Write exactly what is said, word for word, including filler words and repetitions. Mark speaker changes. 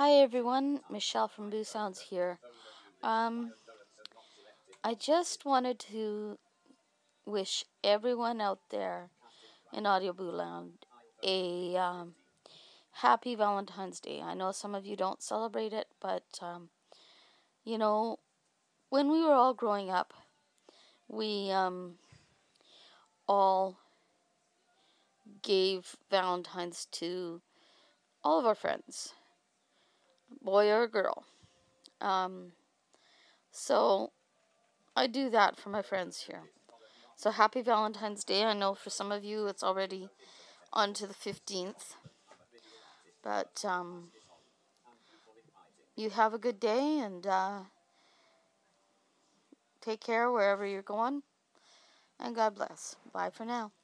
Speaker 1: Hi everyone, Michelle from Boo Sounds here. Um, I just wanted to wish everyone out there in Audio Boo Land a um, happy Valentine's Day. I know some of you don't celebrate it, but um, you know, when we were all growing up, we um, all gave Valentine's to all of our friends, boy or girl. Um, so I do that for my friends here. So happy Valentine's Day. I know for some of you it's already on to the fifteenth. But um, you have a good day and uh, take care wherever you're going. And God bless. Bye for now.